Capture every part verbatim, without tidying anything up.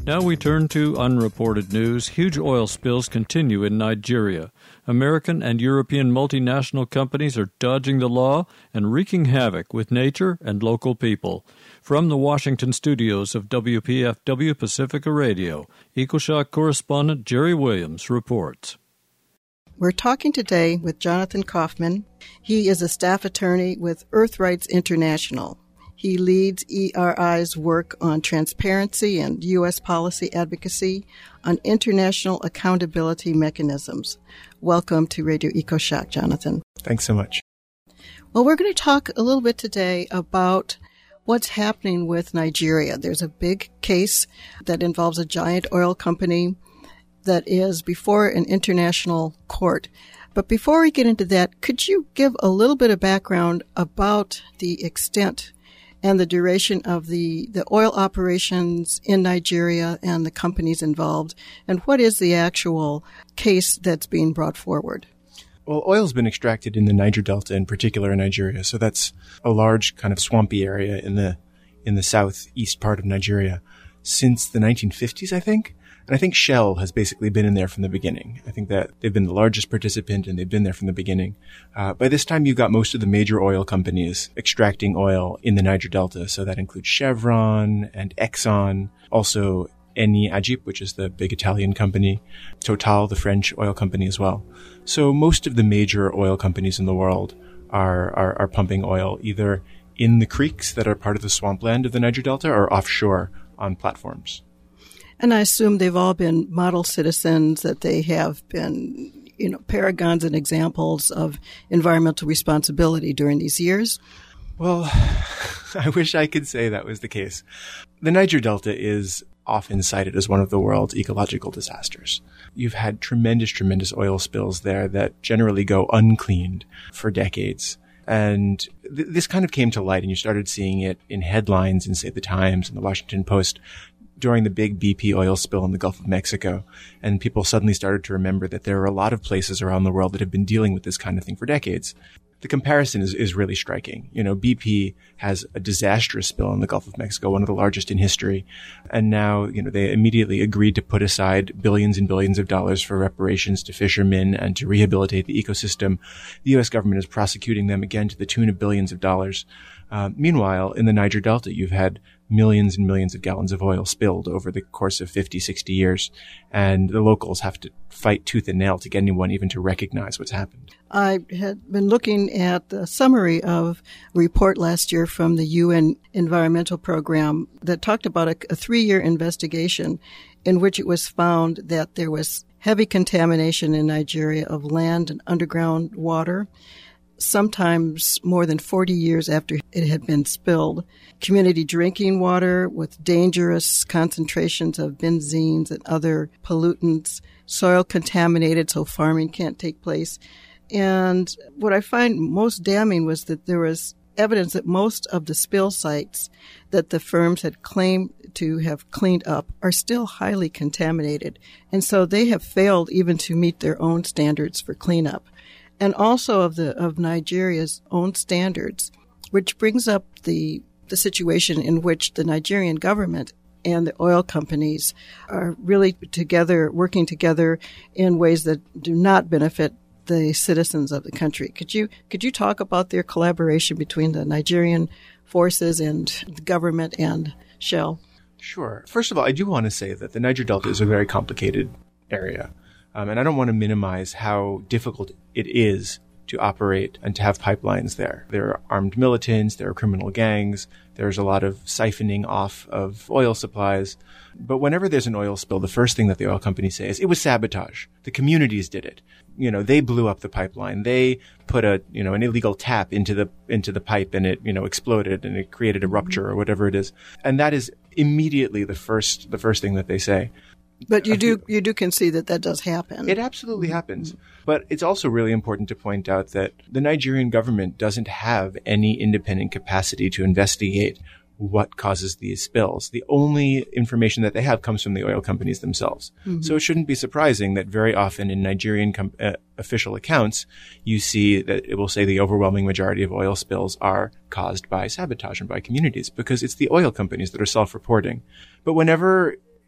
Now we turn to unreported news. Huge oil spills continue in Nigeria. American and European multinational companies are dodging the law and wreaking havoc with nature and local people. From the Washington studios of W P F W Pacifica Radio, EcoShock correspondent Jerry Williams reports. We're talking today with Jonathan Kaufman. He is a staff attorney with Earthrights International. He leads E R I's work on transparency and U S policy advocacy on international accountability mechanisms. Welcome to Radio EcoShock, Jonathan. Thanks so much. Well, we're going to talk a little bit today about what's happening with Nigeria. There's a big case that involves a giant oil company that is before an international court. But before we get into that, could you give a little bit of background about the extent and the duration of the, the oil operations in Nigeria and the companies involved, and what is the actual case that's being brought forward? Well, oil's been extracted in the Niger Delta, in particular in Nigeria, so that's a large kind of swampy area in the in the southeast part of Nigeria since the nineteen fifties, I think. And I think Shell has basically been in there from the beginning. I think that they've been the largest participant and they've been there from the beginning. Uh, by this time, you've got most of the major oil companies extracting oil in the Niger Delta. So that includes Chevron and Exxon, also Eni Agip, which is the big Italian company, Total, the French oil company as well. So most of the major oil companies in the world are, are, are pumping oil either in the creeks that are part of the swampland of the Niger Delta or offshore on platforms. And I assume they've all been model citizens, that they have been, you know, paragons and examples of environmental responsibility during these years. Well, I wish I could say that was the case. The Niger Delta is often cited as one of the world's ecological disasters. You've had tremendous, tremendous oil spills there that generally go uncleaned for decades. And th- this kind of came to light, and you started seeing it in headlines in, say, the Times and the Washington Post during the big B P oil spill in the Gulf of Mexico. And people suddenly started to remember that there are a lot of places around the world that have been dealing with this kind of thing for decades. The comparison is, is really striking. You know, B P has a disastrous spill in the Gulf of Mexico, one of the largest in history. And now, you know, they immediately agreed to put aside billions and billions of dollars for reparations to fishermen and to rehabilitate the ecosystem. The U S government is prosecuting them again to the tune of billions of dollars. Uh, meanwhile, in the Niger Delta, you've had millions and millions of gallons of oil spilled over the course of fifty, sixty years. And the locals have to fight tooth and nail to get anyone even to recognize what's happened. I had been looking at the summary of a report last year from the U N Environmental Program that talked about a, a three-year investigation in which it was found that there was heavy contamination in Nigeria of land and underground water, sometimes more than forty years after it had been spilled. Community drinking water with dangerous concentrations of benzenes and other pollutants, soil contaminated so farming can't take place. And what I find most damning was that there was evidence that most of the spill sites that the firms had claimed to have cleaned up are still highly contaminated. And so they have failed even to meet their own standards for cleanup. And also of the of Nigeria's own standards, which brings up the the situation in which the Nigerian government and the oil companies are really together, working together in ways that do not benefit the citizens of the country. Could you could you talk about their collaboration between the Nigerian forces and the government and Shell? Sure. First of all, I do want to say that the Niger Delta is a very complicated area. Um, and I don't want to minimize how difficult it is to operate and to have pipelines there. There are armed militants, there are criminal gangs, there's a lot of siphoning off of oil supplies. But whenever there's an oil spill, the first thing that the oil companies say is, it was sabotage. The communities did it. You know, they blew up the pipeline. They put a, you know, an illegal tap into the, into the pipe and it, you know, exploded and it created a rupture or whatever it is. And that is immediately the first, the first thing that they say. But you do you do concede that that does happen. It absolutely happens. But it's also really important to point out that the Nigerian government doesn't have any independent capacity to investigate what causes these spills. The only information that they have comes from the oil companies themselves. Mm-hmm. So it shouldn't be surprising that very often in Nigerian com- uh, official accounts, you see that it will say the overwhelming majority of oil spills are caused by sabotage and by communities, because it's the oil companies that are self-reporting. But whenever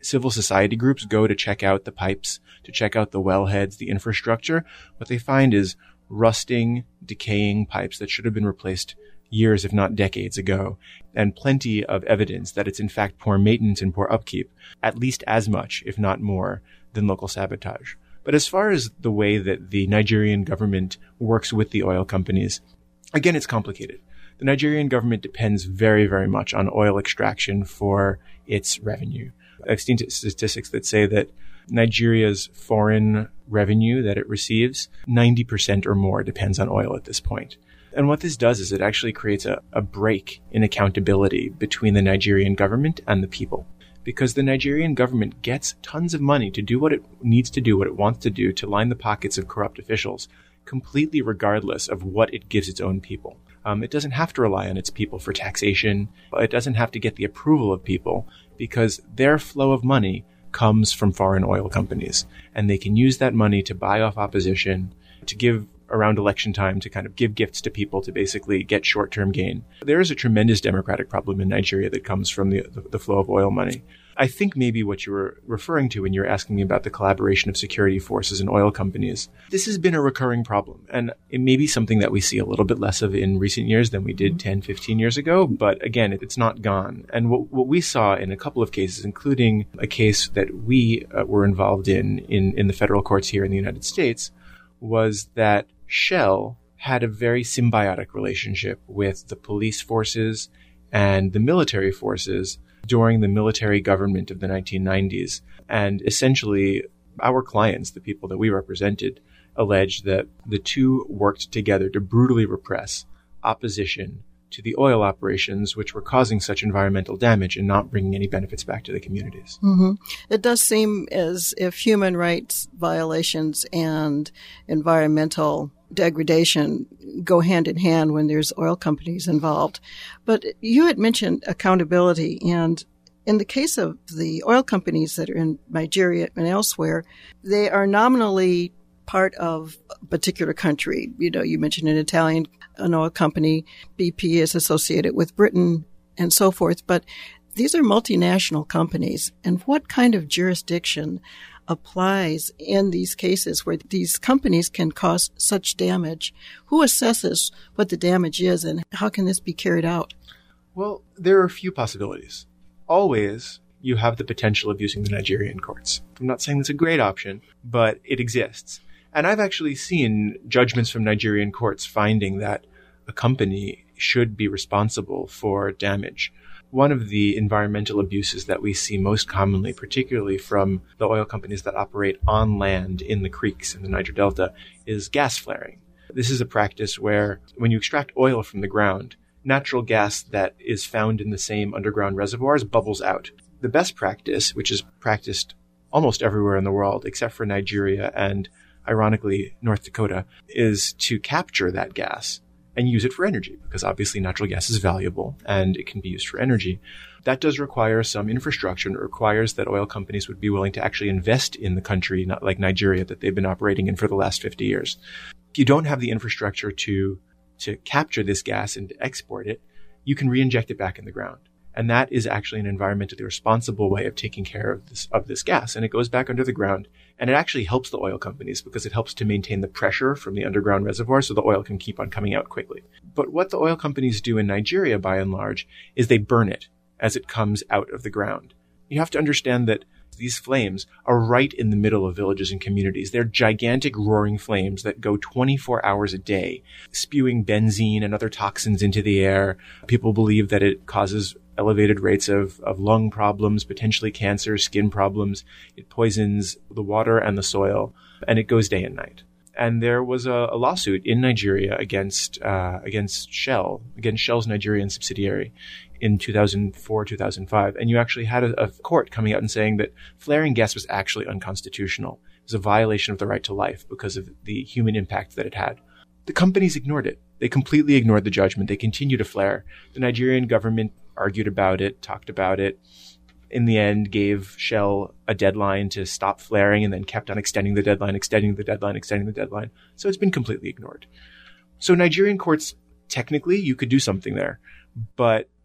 civil society groups go to check out the pipes, to check out the wellheads, the infrastructure, what they find is rusting, decaying pipes that should have been replaced years, if not decades ago, and plenty of evidence that it's in fact poor maintenance and poor upkeep, at least as much, if not more, than local sabotage. But as far as the way that the Nigerian government works with the oil companies, again, it's complicated. The Nigerian government depends very, very much on oil extraction for its revenue. I've seen statistics that say that Nigeria's foreign revenue that it receives, ninety percent or more depends on oil at this point. And what this does is it actually creates a, a break in accountability between the Nigerian government and the people. Because the Nigerian government gets tons of money to do what it needs to do, what it wants to do, to line the pockets of corrupt officials, completely regardless of what it gives its own people. Um, it doesn't have to rely on its people for taxation. It doesn't have to get the approval of people because their flow of money comes from foreign oil companies. And they can use that money to buy off opposition, to give around election time, to kind of give gifts to people to basically get short-term gain. There is a tremendous democratic problem in Nigeria that comes from the, the, the flow of oil money. I think maybe what you were referring to when you were asking me about the collaboration of security forces and oil companies, this has been a recurring problem. And it may be something that we see a little bit less of in recent years than we did ten, fifteen years ago. But again, it's not gone. And what, what we saw in a couple of cases, including a case that we uh, were involved in, in in the federal courts here in the United States, was that Shell had a very symbiotic relationship with the police forces and the military forces during the military government of the nineteen nineties. And essentially, our clients, the people that we represented, alleged that the two worked together to brutally repress opposition to the oil operations, which were causing such environmental damage and not bringing any benefits back to the communities. Mm-hmm. It does seem as if human rights violations and environmental degradation go hand in hand when there's oil companies involved. But you had mentioned accountability, and in the case of the oil companies that are in Nigeria and elsewhere, they are nominally part of a particular country. You know, you mentioned an Italian an oil company, B P is associated with Britain and so forth, but these are multinational companies. And what kind of jurisdiction applies in these cases where these companies can cause such damage? Who assesses what the damage is, and how can this be carried out? Well, there are a few possibilities. Always, you have the potential of using the Nigerian courts. I'm not saying that's a great option, but it exists. And I've actually seen judgments from Nigerian courts finding that a company should be responsible for damage. One of the environmental abuses that we see most commonly, particularly from the oil companies that operate on land in the creeks in the Niger Delta, is gas flaring. This is a practice where when you extract oil from the ground, natural gas that is found in the same underground reservoirs bubbles out. The best practice, which is practiced almost everywhere in the world except for Nigeria and, ironically, North Dakota, is to capture that gas and use it for energy, because obviously natural gas is valuable and it can be used for energy. That does require some infrastructure, and it requires that oil companies would be willing to actually invest in the country, not like Nigeria, that they've been operating in for the last fifty years. If you don't have the infrastructure to to capture this gas and to export it, you can re-inject it back in the ground. And that is actually an environmentally responsible way of taking care of this, of this gas. And it goes back under the ground. And it actually helps the oil companies because it helps to maintain the pressure from the underground reservoir so the oil can keep on coming out quickly. But what the oil companies do in Nigeria, by and large, is they burn it as it comes out of the ground. You have to understand that these flames are right in the middle of villages and communities. They're gigantic roaring flames that go twenty-four hours a day, spewing benzene and other toxins into the air. People believe that it causes elevated rates of, of lung problems, potentially cancer, skin problems. It poisons the water and the soil, and it goes day and night. And there was a, a lawsuit in Nigeria against uh, against Shell, against Shell's Nigerian subsidiary in two thousand four, two thousand five. And you actually had a, a court coming out and saying that flaring gas was actually unconstitutional. It was a violation of the right to life because of the human impact that it had. The companies ignored it. They completely ignored the judgment. They continued to flare. The Nigerian government argued about it, talked about it, in the end gave Shell a deadline to stop flaring and then kept on extending the deadline, extending the deadline, extending the deadline. So it's been completely ignored. So Nigerian courts, technically, you could do something there. But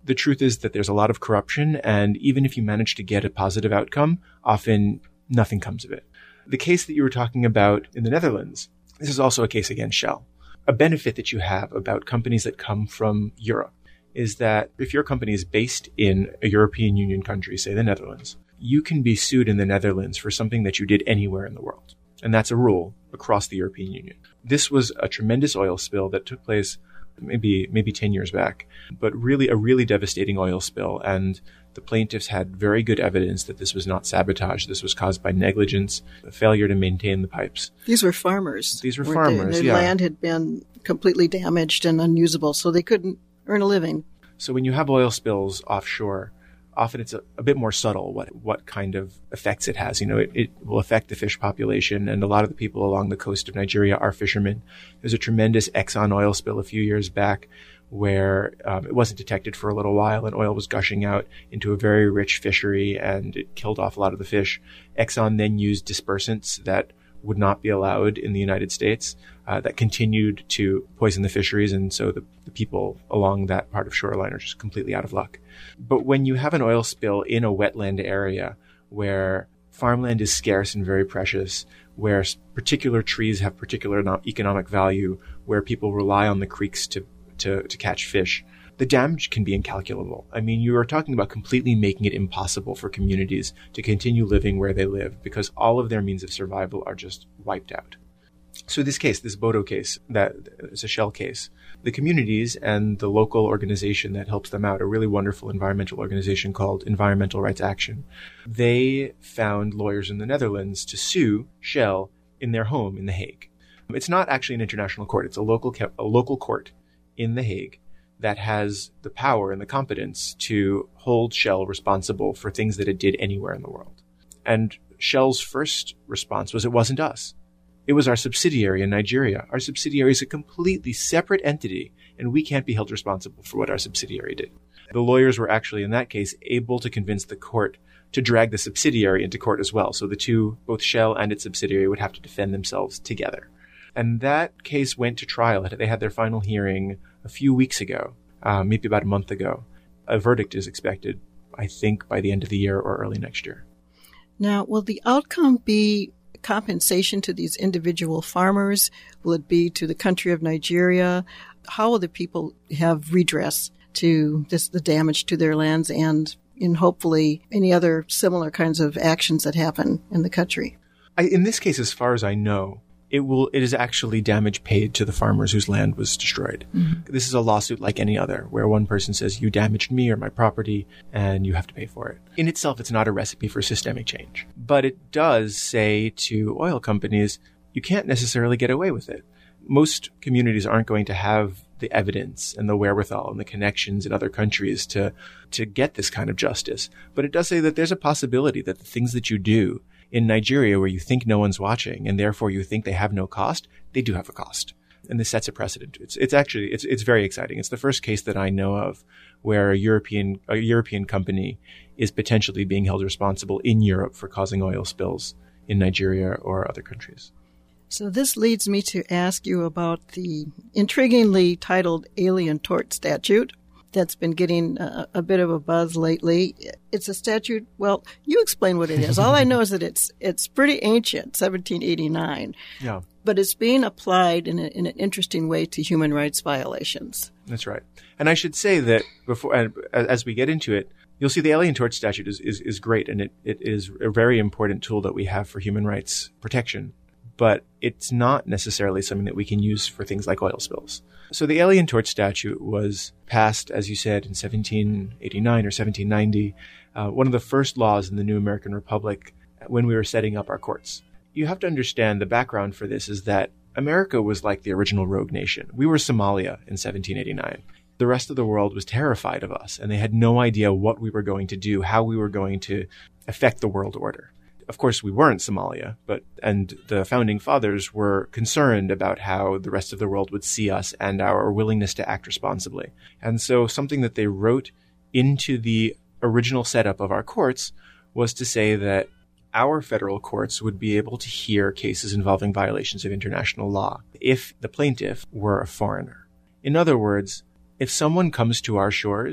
the truth is that there's a lot of corruption, and even if you manage to get a positive outcome, often nothing comes of it. The case that you were talking about in the Netherlands, this is also a case against Shell. A benefit that you have about companies that come from Europe is that if your company is based in a European Union country, say the Netherlands, you can be sued in the Netherlands for something that you did anywhere in the world. And that's a rule across the European Union. This was a tremendous oil spill that took place maybe maybe ten years back, but really a really devastating oil spill. And the plaintiffs had very good evidence that this was not sabotage. This was caused by negligence, a failure to maintain the pipes. These were farmers. These were farmers, Their yeah. land had been completely damaged and unusable, so they couldn't earn a living. So when you have oil spills offshore, often it's a, a bit more subtle what, what kind of effects it has. You know, it, it will affect the fish population, and a lot of the people along the coast of Nigeria are fishermen. There's a tremendous Exxon oil spill a few years back where um, it wasn't detected for a little while, and oil was gushing out into a very rich fishery, and it killed off a lot of the fish. Exxon then used dispersants that would not be allowed in the United States uh, that continued to poison the fisheries, and so the, the people along that part of shoreline are just completely out of luck. But when you have an oil spill in a wetland area where farmland is scarce and very precious, where particular trees have particular economic value, where people rely on the creeks to To, to catch fish, the damage can be incalculable. I mean, you are talking about completely making it impossible for communities to continue living where they live because all of their means of survival are just wiped out. So this case, this Bodo case, that is a Shell case, the communities and the local organization that helps them out, a really wonderful environmental organization called Environmental Rights Action, they found lawyers in the Netherlands to sue Shell in their home in The Hague. It's not actually an international court. It's a local a local court in The Hague that has the power and the competence to hold Shell responsible for things that it did anywhere in the world. And Shell's first response was, it wasn't us. It was our subsidiary in Nigeria. Our subsidiary is a completely separate entity, and we can't be held responsible for what our subsidiary did. The lawyers were actually, in that case, able to convince the court to drag the subsidiary into court as well. So the two, both Shell and its subsidiary, would have to defend themselves together. And that case went to trial. They had their final hearing a few weeks ago, uh, maybe about a month ago. A verdict is expected, I think, by the end of the year or early next year. Now, will the outcome be compensation to these individual farmers? Will it be to the country of Nigeria? How will the people have redress to this, the damage to their lands and in hopefully any other similar kinds of actions that happen in the country? I, in this case, as far as I know, It will. It is actually damage paid to the farmers whose land was destroyed. Mm-hmm. This is a lawsuit like any other, where one person says, you damaged me or my property, and you have to pay for it. In itself, it's not a recipe for systemic change. But it does say to oil companies, you can't necessarily get away with it. Most communities aren't going to have the evidence and the wherewithal and the connections in other countries to, to get this kind of justice. But it does say that there's a possibility that the things that you do in Nigeria, where you think no one's watching and therefore you think they have no cost, they do have a cost. And this sets a precedent. It's, it's actually, it's, it's very exciting. It's the first case that I know of where a European, a European company is potentially being held responsible in Europe for causing oil spills in Nigeria or other countries. So this leads me to ask you about the intriguingly titled Alien Tort Statute that's been getting a, a bit of a buzz lately. It's a statute. Well, you explain what it is. All I know is that it's it's pretty ancient, seventeen eighty-nine. Yeah. But it's being applied in, a, in an interesting way to human rights violations. That's right. And I should say that before, as we get into it, you'll see the Alien Tort Statute is, is, is great, and it, it is a very important tool that we have for human rights protection. But it's not necessarily something that we can use for things like oil spills. So the Alien Tort Statute was passed, as you said, in seventeen eighty-nine or seventeen ninety, uh, one of the first laws in the new American Republic when we were setting up our courts. You have to understand the background for this is that America was like the original rogue nation. We were Somalia in seventeen eighty-nine. The rest of the world was terrified of us, and they had no idea what we were going to do, how we were going to affect the world order. Of course, we weren't Somalia, but and the founding fathers were concerned about how the rest of the world would see us and our willingness to act responsibly. And so something that they wrote into the original setup of our courts was to say that our federal courts would be able to hear cases involving violations of international law if the plaintiff were a foreigner. In other words, if someone comes to our shores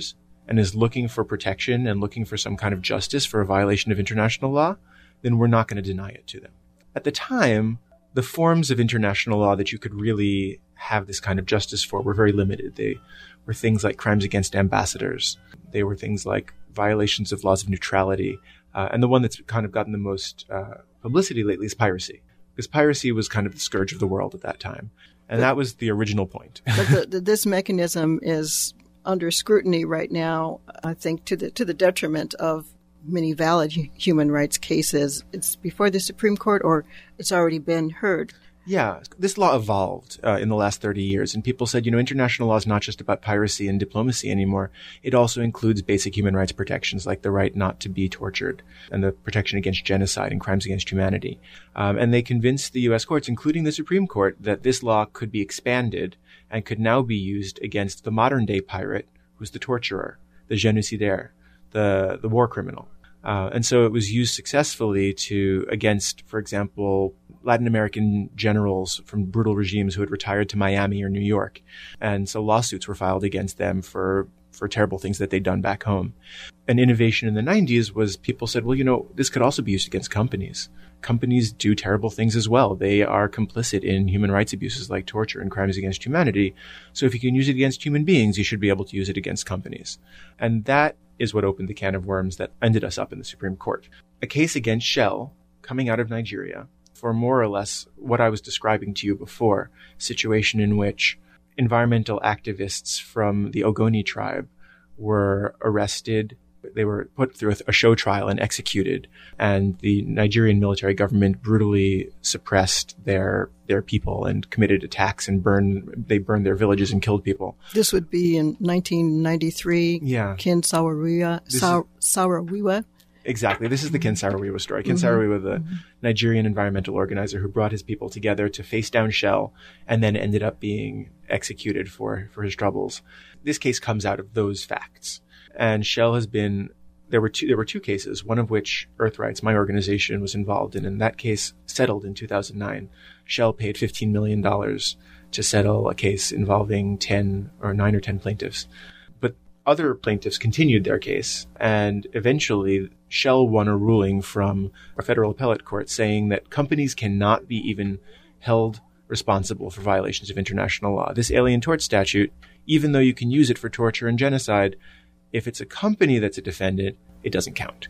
and is looking for protection and looking for some kind of justice for a violation of international law, then we're not going to deny it to them. At the time, the forms of international law that you could really have this kind of justice for were very limited. They were things like crimes against ambassadors. They were things like violations of laws of neutrality. Uh, and the one that's kind of gotten the most uh, publicity lately is piracy, because piracy was kind of the scourge of the world at that time. And that was the original point. But the, the, this mechanism is under scrutiny right now, I think, to the to the detriment of many valid human rights cases. It's before the Supreme Court, or it's already been heard. Yeah, this law evolved uh, in the last thirty years, and people said, you know, international law is not just about piracy and diplomacy anymore. It also includes basic human rights protections like the right not to be tortured and the protection against genocide and crimes against humanity. Um, and they convinced the U S courts, including the Supreme Court, that this law could be expanded and could now be used against the modern-day pirate, who's the torturer, the génocidaire, the, the war criminal. Uh, and so it was used successfully to against, for example, Latin American generals from brutal regimes who had retired to Miami or New York. And so lawsuits were filed against them for, for terrible things that they'd done back home. An innovation in the nineties was people said, well, you know, this could also be used against companies. Companies do terrible things as well. They are complicit in human rights abuses like torture and crimes against humanity. So if you can use it against human beings, you should be able to use it against companies. And that is what opened the can of worms that ended us up in the Supreme Court. A case against Shell coming out of Nigeria for more or less what I was describing to you before, a situation in which environmental activists from the Ogoni tribe were arrested. They were put through a show trial and executed, and the Nigerian military government brutally suppressed their their people and committed attacks and burned they burned their villages and killed people. This would be in nineteen ninety-three. Yeah, Ken Saro-Wiwa. Sa- Saro-Wiwa. Exactly. This is the Ken Saro-Wiwa story. Ken mm-hmm. Saro-Wiwa, the mm-hmm. Nigerian environmental organizer who brought his people together to face down Shell and then ended up being executed for, for his troubles. This case comes out of those facts. And Shell has been, there were two, there were two cases, one of which Earthrights, my organization, was involved in. And that case settled in two thousand nine. Shell paid fifteen million dollars to settle a case involving ten or nine or ten plaintiffs. But other plaintiffs continued their case. And eventually Shell won a ruling from a federal appellate court saying that companies cannot be even held responsible for violations of international law. This Alien Tort Statute, even though you can use it for torture and genocide, if it's a company that's a defendant, it doesn't count.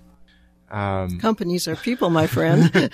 Um, Companies are people, my friend.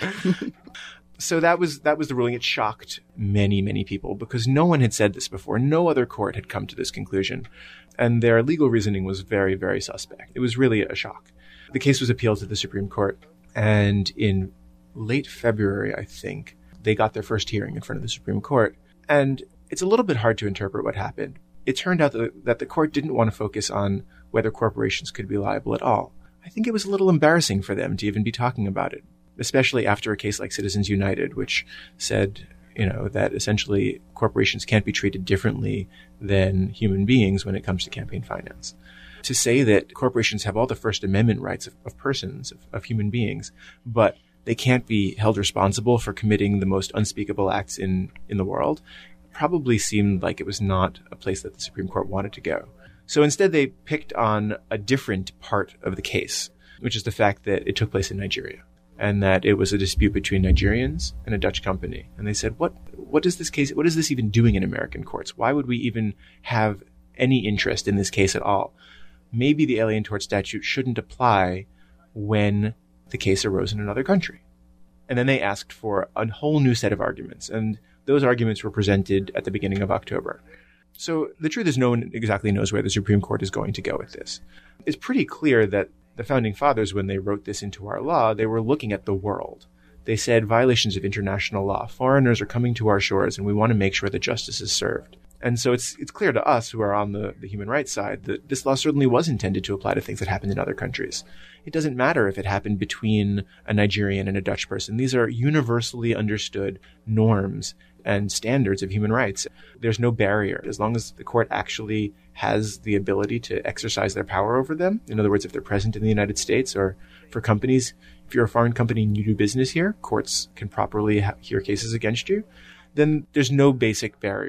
So that was that was the ruling. It shocked many, many people because no one had said this before. No other court had come to this conclusion. And their legal reasoning was very, very suspect. It was really a shock. The case was appealed to the Supreme Court. And in late February, I think, they got their first hearing in front of the Supreme Court. And it's a little bit hard to interpret what happened. It turned out that, that the court didn't want to focus on whether corporations could be liable at all. I think it was a little embarrassing for them to even be talking about it, especially after a case like Citizens United, which said, you know, that essentially corporations can't be treated differently than human beings when it comes to campaign finance. To say that corporations have all the First Amendment rights of, of persons, of, of human beings, but they can't be held responsible for committing the most unspeakable acts in, in the world, probably seemed like it was not a place that the Supreme Court wanted to go. So instead, they picked on a different part of the case, which is the fact that it took place in Nigeria and that it was a dispute between Nigerians and a Dutch company. And they said, what, what is this case? What is this even doing in American courts? Why would we even have any interest in this case at all? Maybe the Alien Tort Statute shouldn't apply when the case arose in another country. And then they asked for a whole new set of arguments. And those arguments were presented at the beginning of October. So the truth is no one exactly knows where the Supreme Court is going to go with this. It's pretty clear that the Founding Fathers, when they wrote this into our law, they were looking at the world. They said violations of international law. Foreigners are coming to our shores, and we want to make sure that justice is served. And so it's it's clear to us who are on the, the human rights side that this law certainly was intended to apply to things that happened in other countries. It doesn't matter if it happened between a Nigerian and a Dutch person. These are universally understood norms and standards of human rights. There's no barrier. As long as the court actually has the ability to exercise their power over them, in other words, if they're present in the United States, or for companies, if you're a foreign company and you do business here, courts can properly ha- hear cases against you, then there's no basic barrier.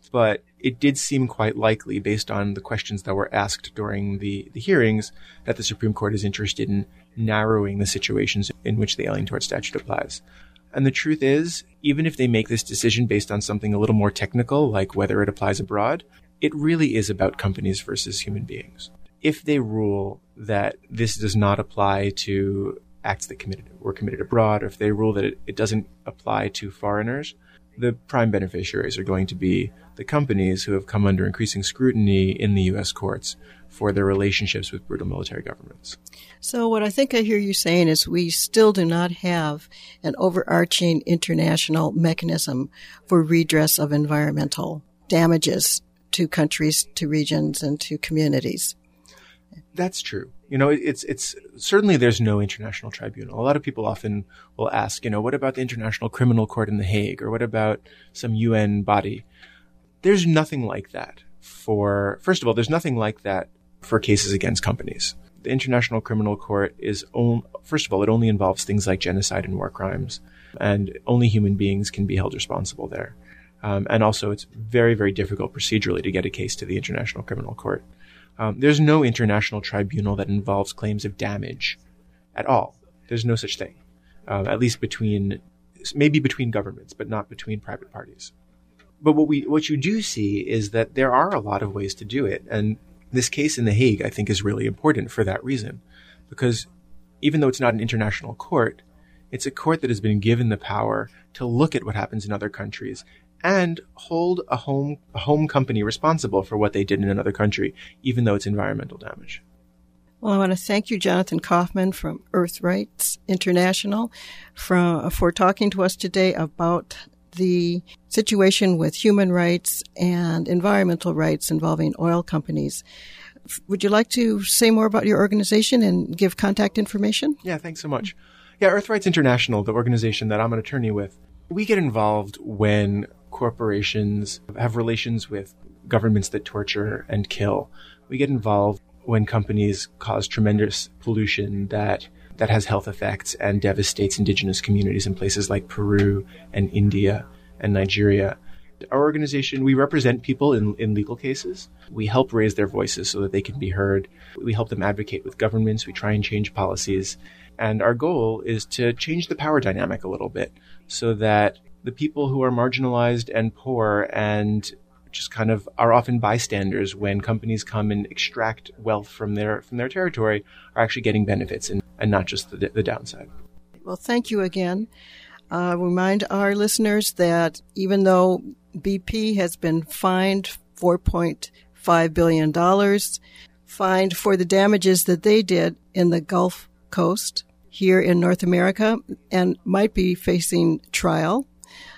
But it did seem quite likely, based on the questions that were asked during the, the hearings, that the Supreme Court is interested in narrowing the situations in which the Alien Tort Statute applies. And the truth is, even if they make this decision based on something a little more technical, like whether it applies abroad, it really is about companies versus human beings. If they rule that this does not apply to acts that committed, were committed abroad, or if they rule that it, it doesn't apply to foreigners, the prime beneficiaries are going to be the companies who have come under increasing scrutiny in the U S courts for their relationships with brutal military governments. So what I think I hear you saying is we still do not have an overarching international mechanism for redress of environmental damages to countries, to regions, and to communities. That's true. You know, it's, it's certainly there's no international tribunal. A lot of people often will ask, you know, what about the International Criminal Court in The Hague, or what about some U N body? There's nothing like that for, first of all, there's nothing like that for cases against companies. The International Criminal Court is, on, first of all, it only involves things like genocide and war crimes, and only human beings can be held responsible there. Um, and also, it's very, very difficult procedurally to get a case to the International Criminal Court. Um, there's no international tribunal that involves claims of damage at all. There's no such thing, um, at least between, maybe between governments, but not between private parties. But what we, what you do see is that there are a lot of ways to do it. And this case in The Hague, I think, is really important for that reason, because even though it's not an international court, it's a court that has been given the power to look at what happens in other countries and hold a home a home company responsible for what they did in another country, even though it's environmental damage. Well, I want to thank you, Jonathan Kaufman from Earth Rights International, for, for talking to us today about the situation with human rights and environmental rights involving oil companies. Would you like to say more about your organization and give contact information? Yeah, thanks so much. Yeah, Earth Rights International, the organization that I'm an attorney with, we get involved when corporations have relations with governments that torture and kill. We get involved when companies cause tremendous pollution that that has health effects and devastates indigenous communities in places like Peru and India and Nigeria. Our organization, we represent people in, in legal cases. We help raise their voices so that they can be heard. We help them advocate with governments. We try and change policies. And our goal is to change the power dynamic a little bit so that the people who are marginalized and poor and just kind of are often bystanders when companies come and extract wealth from their from their territory are actually getting benefits and, and not just the, the downside. Well, thank you again. Uh, remind our listeners that even though B P has been fined four point five billion dollars, fined for the damages that they did in the Gulf Coast here in North America and might be facing trial,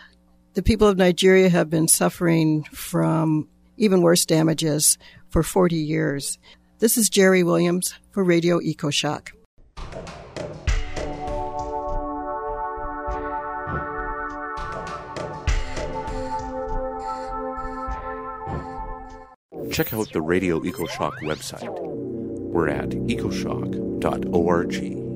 the people of Nigeria have been suffering from even worse damages for forty years. This is Jerry Williams for Radio EcoShock. Check out the Radio EcoShock website. We're at ecoshock dot org.